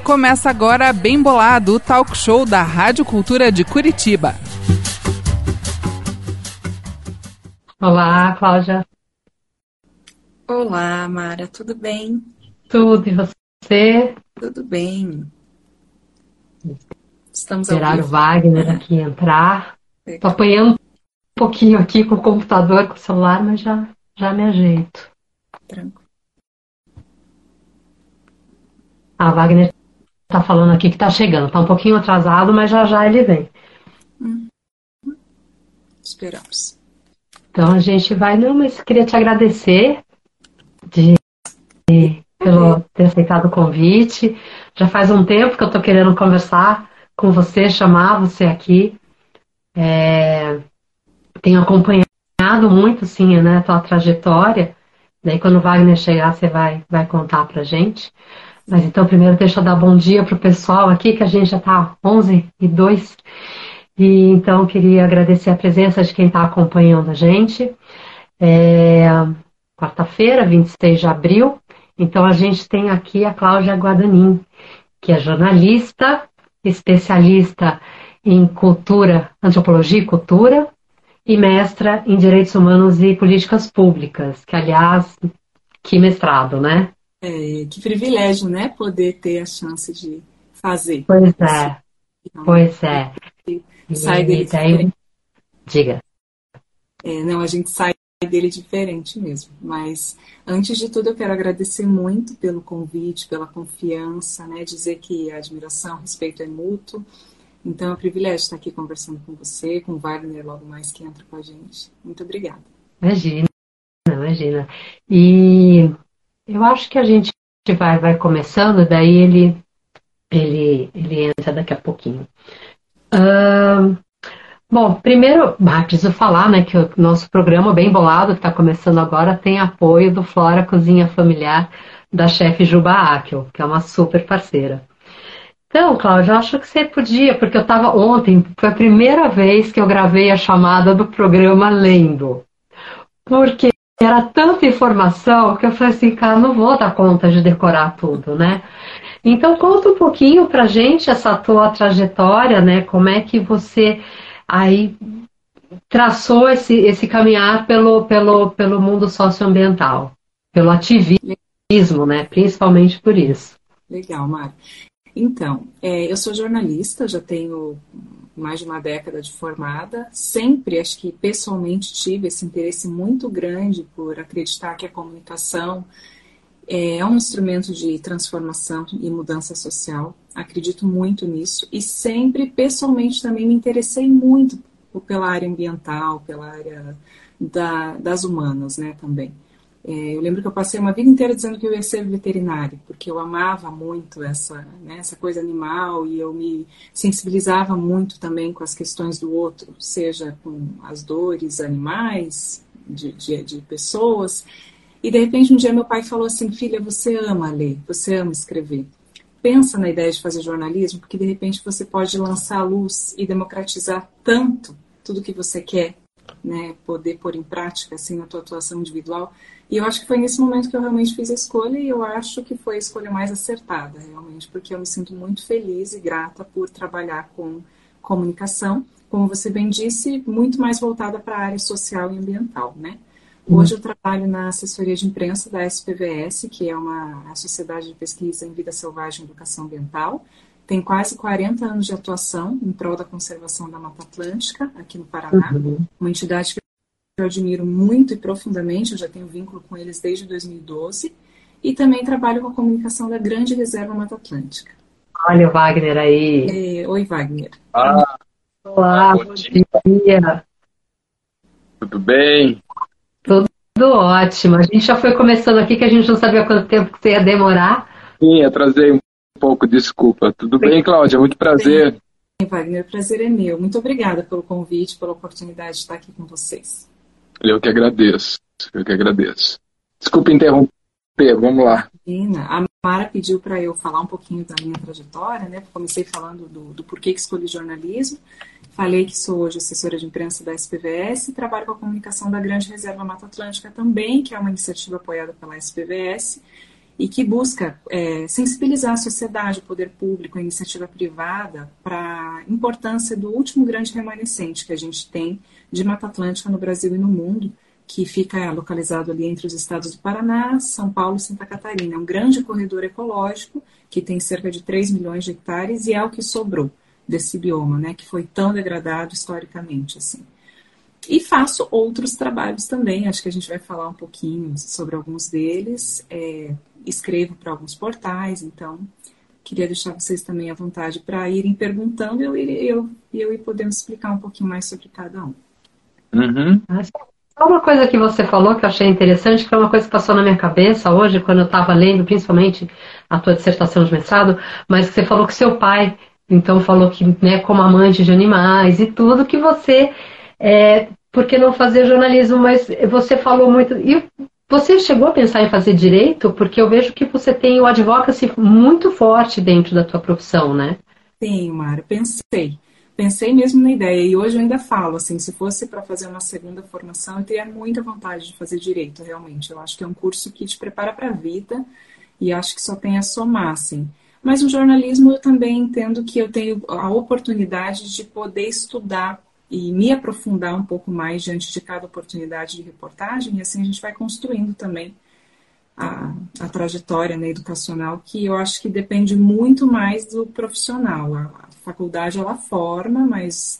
Começa agora Bem Bolado, o talk show da Rádio Cultura de Curitiba. Olá, Cláudia. Olá, Mara, tudo bem? Tudo, e você? Tudo bem. Estamos Esperar ao o vivo. Wagner aqui entrar. Tô Legal. apanhando um pouquinho aqui com o computador, com o celular, mas já me ajeito. Tranquilo. A Wagner tá falando aqui que tá chegando. Tá um pouquinho atrasado, mas já ele vem. Esperamos. Então a gente vai... Não, mas queria te agradecer pelo ter aceitado o convite. Já faz um tempo que eu tô querendo conversar com você, chamar você aqui. Tenho acompanhado muito, sim, né, a tua trajetória. Daí quando o Wagner chegar, você vai contar pra gente. Mas então primeiro deixa eu dar bom dia pro pessoal aqui, que a gente já tá 11h02. E então queria agradecer a presença de quem está acompanhando a gente. Quarta-feira, 26 de abril. Então a gente tem aqui a Cláudia Guadanin, que é jornalista, especialista em cultura, antropologia e cultura, e mestra em Direitos Humanos e Políticas Públicas, que, aliás, que mestrado, né? Que privilégio, né? Poder ter a chance de fazer Pois isso. é, pois é. Sai dele E daí, diferente. diga. Não, a gente sai dele diferente mesmo. Mas, antes de tudo, eu quero agradecer muito pelo convite, pela confiança, né? Dizer que a admiração, o respeito é mútuo. Então, é um privilégio estar aqui conversando com você, com o Wagner logo mais que entra com a gente. Muito obrigada. Imagina. E eu acho que a gente vai começando, daí ele entra daqui a pouquinho. Bom, primeiro, preciso falar, né, que o nosso programa Bem Bolado, que está começando agora, tem apoio do Flora Cozinha Familiar da chefe Juba Akel, que é uma super parceira. Então, Cláudia, eu acho que você podia, porque eu estava ontem, foi a primeira vez que eu gravei a chamada do programa lendo. Porque era tanta informação que eu falei assim, cara, não vou dar conta de decorar tudo, né? Então, conta um pouquinho pra gente essa tua trajetória, né? Como é que você aí traçou esse caminhar pelo mundo socioambiental, pelo ativismo, né? Principalmente por isso. Legal, Mara. Então, eu sou jornalista, já tenho mais de uma década de formada. Sempre, acho que pessoalmente, tive esse interesse muito grande por acreditar que a comunicação é um instrumento de transformação e mudança social. Acredito muito nisso. E sempre, pessoalmente, também me interessei muito pela área ambiental, pela área das humanas, né, também. Eu lembro que eu passei uma vida inteira dizendo que eu ia ser veterinária, porque eu amava muito essa coisa animal e eu me sensibilizava muito também com as questões do outro, seja com as dores animais, de pessoas. E de repente um dia meu pai falou assim, filha, você ama ler, você ama escrever. Pensa na ideia de fazer jornalismo, porque de repente você pode lançar a luz e democratizar tanto tudo que você quer, né, poder pôr em prática assim na tua atuação individual. E eu acho que foi nesse momento que eu realmente fiz a escolha e eu acho que foi a escolha mais acertada, realmente, porque eu me sinto muito feliz e grata por trabalhar com comunicação, como você bem disse, muito mais voltada para a área social e ambiental, né? Hoje eu trabalho na assessoria de imprensa da SPVS, que é uma sociedade de pesquisa em vida selvagem e educação ambiental. Tem quase 40 anos de atuação em prol da conservação da Mata Atlântica, aqui no Paraná. Uma entidade que eu admiro muito e profundamente, eu já tenho vínculo com eles desde 2012. E também trabalho com a comunicação da Grande Reserva Mata Atlântica. Olha o Wagner aí. Oi, Wagner. Olá, bom dia. Tudo bem? Tudo ótimo. A gente já foi começando aqui que a gente não sabia quanto tempo que você ia demorar. Sim, atrasei um pouco, desculpa. Tudo bem, Cláudia? Muito prazer. Bem, Wagner, o prazer é meu. Muito obrigada pelo convite, pela oportunidade de estar aqui com vocês. Eu que agradeço. Desculpa interromper, vamos lá. A Mara pediu para eu falar um pouquinho da minha trajetória, né? Comecei falando do porquê que escolhi jornalismo. Falei que sou hoje assessora de imprensa da SPVS e trabalho com a comunicação da Grande Reserva Mata Atlântica também, que é uma iniciativa apoiada pela SPVS. e que busca sensibilizar a sociedade, o poder público, a iniciativa privada para a importância do último grande remanescente que a gente tem de Mata Atlântica no Brasil e no mundo, que fica localizado ali entre os estados do Paraná, São Paulo e Santa Catarina. É um grande corredor ecológico que tem cerca de 3 milhões de hectares e é o que sobrou desse bioma, né, que foi tão degradado historicamente, assim. E faço outros trabalhos também, acho que a gente vai falar um pouquinho sobre alguns deles. Escrevo para alguns portais, então queria deixar vocês também à vontade para irem perguntando e eu ir podendo explicar um pouquinho mais sobre cada um. Uhum. Só uma coisa que você falou que eu achei interessante, que foi uma coisa que passou na minha cabeça hoje, quando eu estava lendo, principalmente a tua dissertação de mestrado, mas que você falou que seu pai, então, falou que, né, como amante de animais e tudo, que você, por que não fazer jornalismo? Mas você falou muito... E você chegou a pensar em fazer direito? Porque eu vejo que você tem o advocacy muito forte dentro da tua profissão, né? Tenho, Mara, pensei mesmo na ideia, e hoje eu ainda falo, assim, se fosse para fazer uma segunda formação, eu teria muita vontade de fazer direito, realmente. Eu acho que é um curso que te prepara para a vida, e acho que só tem a somar, assim. Mas no jornalismo eu também entendo que eu tenho a oportunidade de poder estudar e me aprofundar um pouco mais diante de cada oportunidade de reportagem, e assim a gente vai construindo também a trajetória, né, educacional, que eu acho que depende muito mais do profissional. A faculdade, ela forma, mas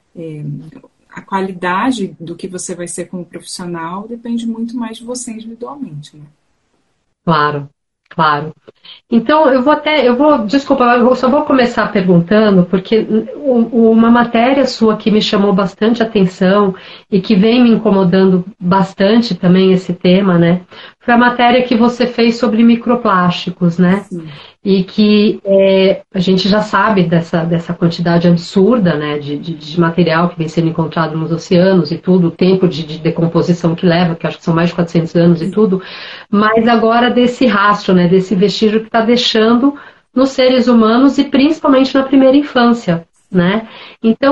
a qualidade do que você vai ser como profissional depende muito mais de você individualmente, né? Claro, claro. Então, desculpa, eu só vou começar perguntando, porque uma matéria sua que me chamou bastante atenção e que vem me incomodando bastante também esse tema, né? Foi a matéria que você fez sobre microplásticos, né? Sim. E que a gente já sabe dessa quantidade absurda, né, de material que vem sendo encontrado nos oceanos e tudo, o tempo de decomposição que leva, que acho que são mais de 400 anos e tudo, mas agora desse rastro, né, desse vestígio que está deixando nos seres humanos e principalmente na primeira infância, né? Então,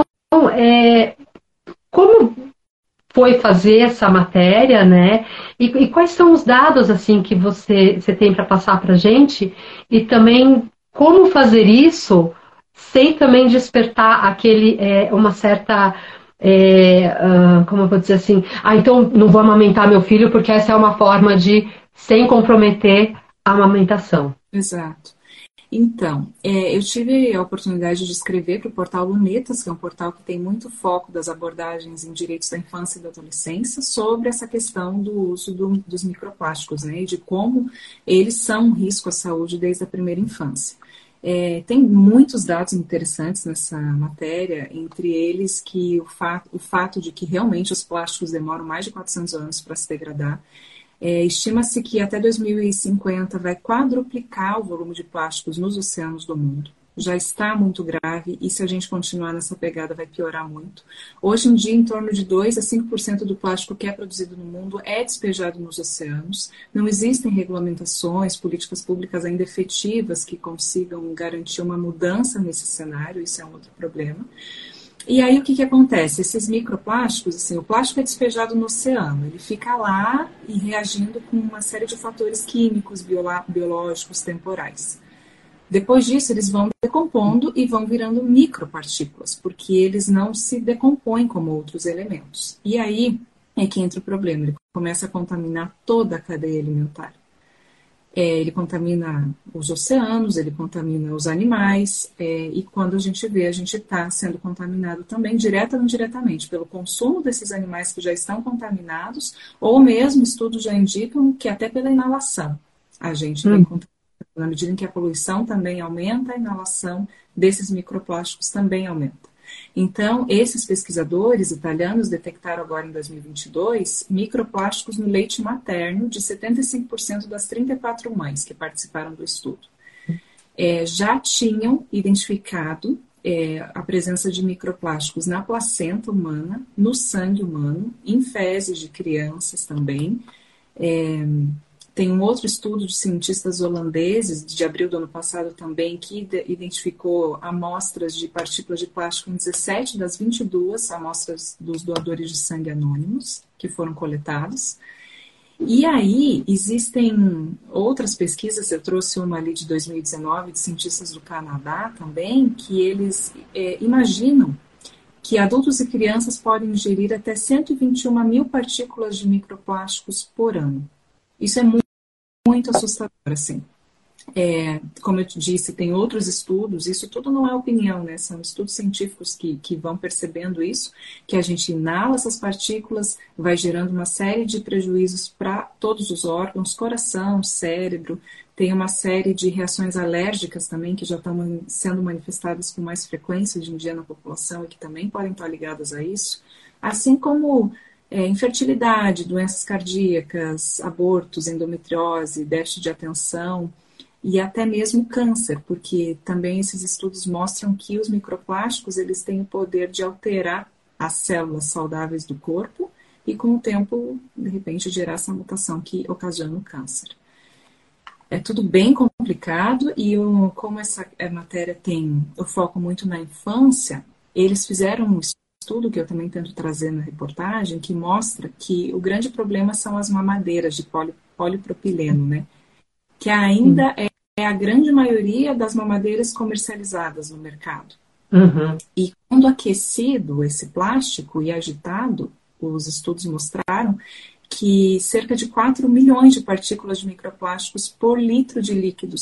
como foi fazer essa matéria, né? E quais são os dados assim que você tem para passar para a gente? E também como fazer isso sem também despertar uma certa como eu vou dizer assim, então não vou amamentar meu filho porque essa é uma forma de sem comprometer a amamentação. Exato. Então, eu tive a oportunidade de escrever para o portal Lunetas, que é um portal que tem muito foco das abordagens em direitos da infância e da adolescência, sobre essa questão do uso dos microplásticos, né, e de como eles são um risco à saúde desde a primeira infância. Tem muitos dados interessantes nessa matéria, entre eles que o fato de que realmente os plásticos demoram mais de 400 anos para se degradar. Estima-se que até 2050 vai quadruplicar o volume de plásticos nos oceanos do mundo. Já está muito grave e se a gente continuar nessa pegada vai piorar muito. Hoje em dia, em torno de 2 a 5% do plástico que é produzido no mundo é despejado nos oceanos. Não existem regulamentações, políticas públicas ainda efetivas que consigam garantir uma mudança nesse cenário, isso é um outro problema. E aí o que acontece? Esses microplásticos, assim, o plástico é despejado no oceano, ele fica lá e reagindo com uma série de fatores químicos, biológicos, temporais. Depois disso, eles vão decompondo e vão virando micropartículas, porque eles não se decompõem como outros elementos. E aí é que entra o problema, ele começa a contaminar toda a cadeia alimentar. Ele contamina os oceanos, ele contamina os animais, e quando a gente vê, a gente está sendo contaminado também, direta ou indiretamente, pelo consumo desses animais que já estão contaminados, ou mesmo estudos já indicam que até pela inalação a gente vem contaminado. Na medida em que a poluição também aumenta, a inalação desses microplásticos também aumenta. Então, esses pesquisadores italianos detectaram agora em 2022 microplásticos no leite materno de 75% das 34 mães que participaram do estudo. Já tinham identificado a presença de microplásticos na placenta humana, no sangue humano, em fezes de crianças também. Tem um outro estudo de cientistas holandeses, de abril do ano passado também, que identificou amostras de partículas de plástico em 17 das 22 amostras dos doadores de sangue anônimos que foram coletados. E aí existem outras pesquisas, eu trouxe uma ali de 2019, de cientistas do Canadá também, que eles imaginam que adultos e crianças podem ingerir até 121 mil partículas de microplásticos por ano. Isso é muito assustador, assim. Como eu te disse, tem outros estudos, isso tudo não é opinião, né? São estudos científicos que vão percebendo isso, que a gente inala essas partículas, vai gerando uma série de prejuízos para todos os órgãos, coração, cérebro, tem uma série de reações alérgicas também, que já estão sendo manifestadas com mais frequência hoje em dia na população e que também podem estar ligadas a isso, assim como infertilidade, doenças cardíacas, abortos, endometriose, déficit de atenção, e até mesmo câncer, porque também esses estudos mostram que os microplásticos eles têm o poder de alterar as células saudáveis do corpo e com o tempo, de repente, gerar essa mutação que ocasiona o câncer. É tudo bem complicado e como essa matéria tem o foco muito na infância, eles fizeram um estudo que eu também tento trazer na reportagem, que mostra que o grande problema são as mamadeiras de polipropileno, né? Que ainda é a grande maioria das mamadeiras comercializadas no mercado. Uhum. E quando aquecido esse plástico e agitado, os estudos mostraram que cerca de 4 milhões de partículas de microplásticos por litro de líquido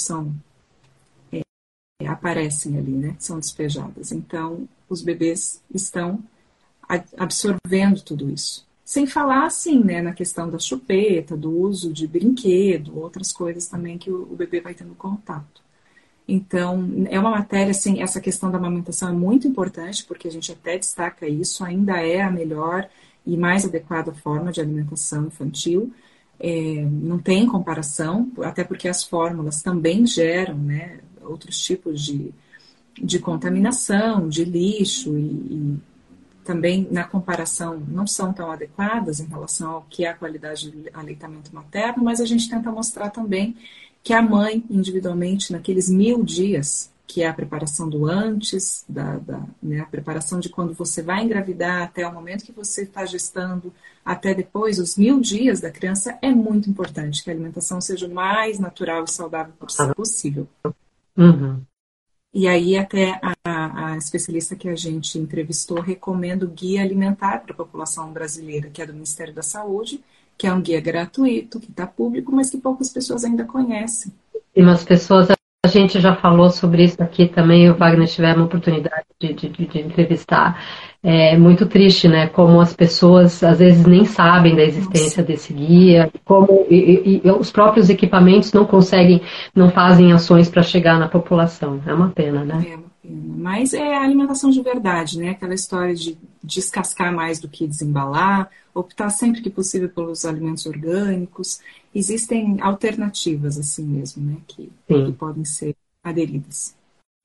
aparecem ali, né? São despejadas. Então, os bebês estão absorvendo tudo isso. Sem falar, assim, né, na questão da chupeta, do uso de brinquedo, outras coisas também que o bebê vai tendo contato. Então, é uma matéria, assim, essa questão da amamentação é muito importante, porque a gente até destaca isso, ainda é a melhor e mais adequada forma de alimentação infantil. Não tem comparação, até porque as fórmulas também geram, né, outros tipos de contaminação, de lixo e também na comparação não são tão adequadas em relação ao que é a qualidade do aleitamento materno, mas a gente tenta mostrar também que a mãe, individualmente, naqueles 1000 dias, que é a preparação do antes, né, a preparação de quando você vai engravidar, até o momento que você está gestando, até depois, os 1000 dias da criança, é muito importante que a alimentação seja o mais natural e saudável possível. Uhum. E aí até a especialista que a gente entrevistou recomenda o Guia Alimentar para a população brasileira, que é do Ministério da Saúde, que é um guia gratuito, que está público, mas que poucas pessoas ainda conhecem. E umas pessoas, a gente já falou sobre isso aqui também, o Wagner tiver uma oportunidade de entrevistar. É muito triste, né? Como as pessoas às vezes nem sabem da existência desse guia, como e os próprios equipamentos não conseguem, não fazem ações para chegar na população. É uma pena, né? É uma pena. Mas é a alimentação de verdade, né? Aquela história de descascar mais do que desembalar, optar sempre que possível pelos alimentos orgânicos. Existem alternativas assim mesmo, né? Que podem ser aderidas.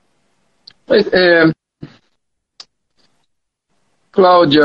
Cláudia,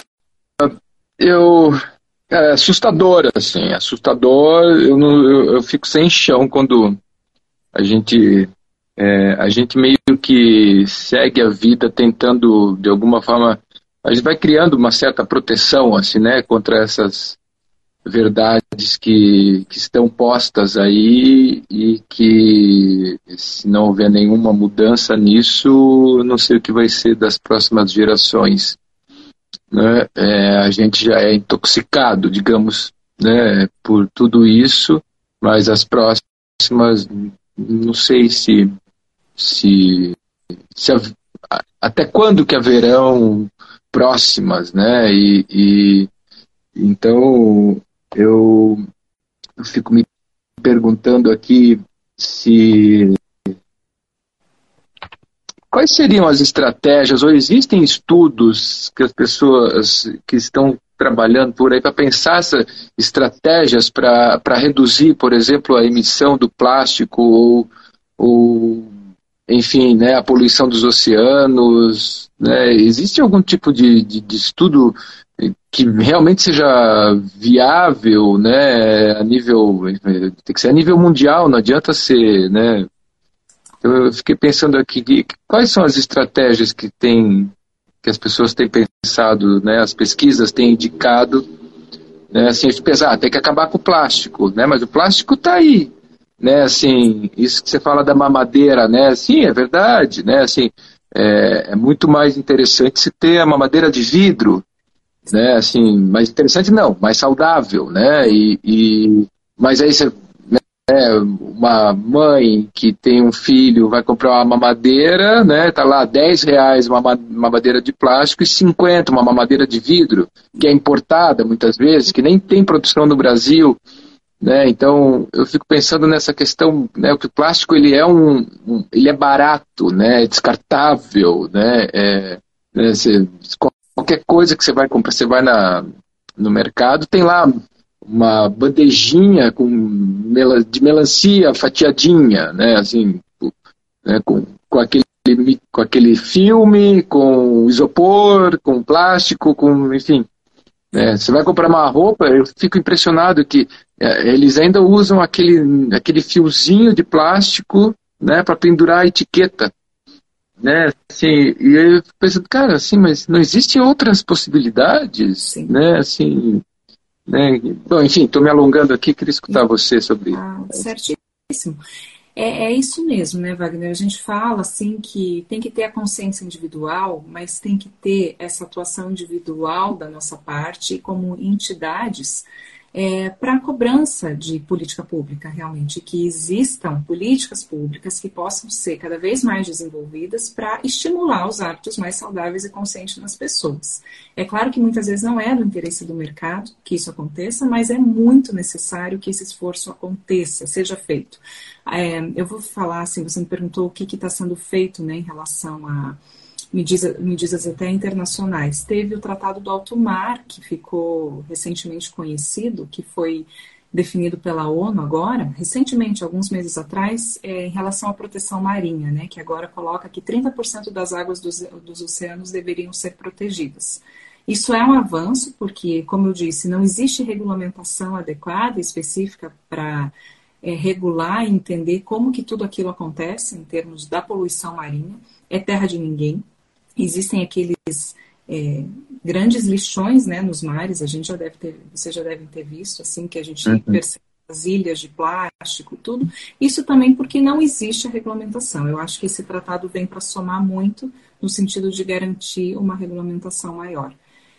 é assustador, assim, assustador. Eu fico sem chão quando a gente meio que segue a vida tentando, de alguma forma, a gente vai criando uma certa proteção, assim, né, contra essas verdades que estão postas aí e que, se não houver nenhuma mudança nisso, não sei o que vai ser das próximas gerações. Né? A gente já é intoxicado, digamos, né, por tudo isso, mas as próximas, não sei até quando que haverão próximas, né? E então eu fico me perguntando aqui quais seriam as estratégias, ou existem estudos que as pessoas que estão trabalhando por aí para pensar essas estratégias para reduzir, por exemplo, a emissão do plástico ou enfim, né, a poluição dos oceanos, né? Existe algum tipo de estudo que realmente seja viável, né, tem que ser a nível mundial, não adianta ser, né? Eu fiquei pensando aqui, quais são as estratégias que as pessoas têm pensado, né, as pesquisas têm indicado né? Assim, pensar, tem que acabar com o plástico, né? Mas o plástico está aí, né? Assim, isso que você fala da mamadeira, né? Sim, é verdade, né? Assim, é muito mais interessante se ter a mamadeira de vidro, né? Assim, mais interessante não, mais saudável, né? Mas aí você, uma mãe que tem um filho vai comprar uma mamadeira, né? Tá lá R$10 uma mamadeira de plástico e 50 uma mamadeira de vidro, que é importada muitas vezes, que nem tem produção no Brasil, né? Então eu fico pensando nessa questão, né? Que o plástico ele é barato, né? É descartável, né? Qualquer coisa que você vai comprar, você vai no mercado, tem lá uma bandejinha de melancia fatiadinha, né, assim, né, com aquele filme, com isopor, com plástico, enfim. Né, você vai comprar uma roupa, eu fico impressionado que eles ainda usam aquele fiozinho de plástico, né, para pendurar a etiqueta. Né, assim, e eu fico pensando, cara, assim, mas não existem outras possibilidades? Sim. Né, assim... Né? Bom, enfim, estou me alongando aqui, queria escutar você sobre isso. Certíssimo. É isso mesmo, né, Wagner? A gente fala assim que tem que ter a consciência individual, mas tem que ter essa atuação individual da nossa parte como entidades para a cobrança de política pública, realmente, que existam políticas públicas que possam ser cada vez mais desenvolvidas para estimular os hábitos mais saudáveis e conscientes nas pessoas. É claro que muitas vezes não é do interesse do mercado que isso aconteça, mas é muito necessário que esse esforço aconteça, seja feito. Eu vou falar, assim, você me perguntou o que está sendo feito, né, em relação a medidas até internacionais. Teve o Tratado do Alto Mar, que ficou recentemente conhecido, que foi definido pela ONU agora, recentemente, alguns meses atrás, em relação à proteção marinha, né, que agora coloca que 30% das águas dos oceanos deveriam ser protegidas. Isso é um avanço, porque, como eu disse, não existe regulamentação adequada, específica para regular e entender como que tudo aquilo acontece em termos da poluição marinha. É terra de ninguém. Existem aqueles grandes lixões, né, nos mares, vocês já devem ter visto, assim, que a gente percebe as ilhas de plástico, tudo. Isso também porque não existe a regulamentação. Eu acho que esse tratado vem para somar muito no sentido de garantir uma regulamentação maior.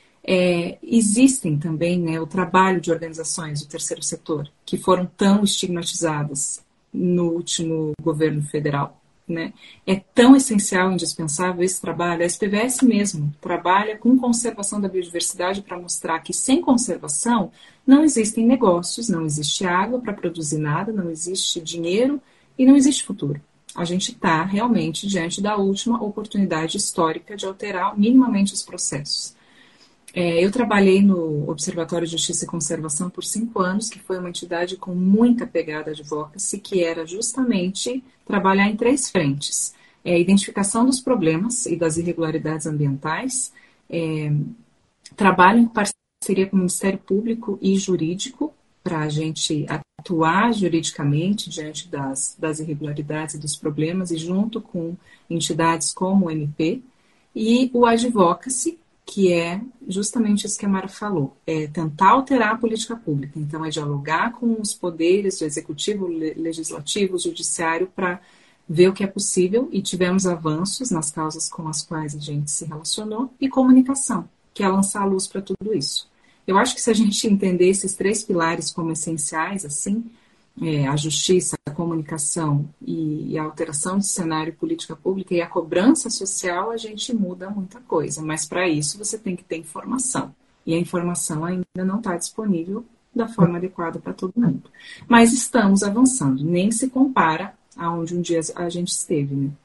Existem também, né, o trabalho de organizações do terceiro setor, que foram tão estigmatizadas no último governo federal. Né? É tão essencial e indispensável esse trabalho. A SPVS mesmo trabalha com conservação da biodiversidade para mostrar que sem conservação não existem negócios, não existe água para produzir nada, não existe dinheiro e não existe futuro. A gente está realmente diante da última oportunidade histórica de alterar minimamente os processos. Eu trabalhei no Observatório de Justiça e Conservação por 5 anos, que foi uma entidade com muita pegada de advocacy, que era justamente trabalhar em 3 frentes. Identificação dos problemas e das irregularidades ambientais, trabalho em parceria com o Ministério Público e Jurídico, para a gente atuar juridicamente diante das irregularidades e dos problemas, e junto com entidades como o MP, e o advocacy, que é justamente isso que a Mara falou, tentar alterar a política pública. Então, é dialogar com os poderes do executivo, legislativo, judiciário, para ver o que é possível, e tivemos avanços nas causas com as quais a gente se relacionou, e comunicação, que é lançar a luz para tudo isso. Eu acho que se a gente entender esses 3 pilares como essenciais, assim, a justiça, a comunicação e a alteração do cenário política pública e a cobrança social, a gente muda muita coisa. Mas para isso você tem que ter informação. E a informação ainda não está disponível da forma adequada para todo mundo. Mas estamos avançando. Nem se compara aonde um dia a gente esteve, né?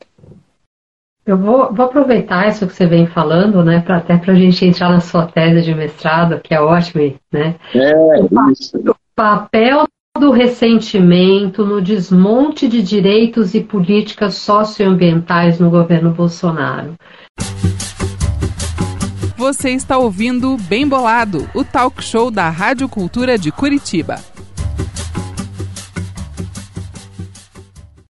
Eu vou aproveitar isso que você vem falando, né, até para a gente entrar na sua tese de mestrado, que é ótimo, né? Isso. O papel do ressentimento no desmonte de direitos e políticas socioambientais no governo Bolsonaro. Você está ouvindo Bem Bolado, o talk show da Rádio Cultura de Curitiba.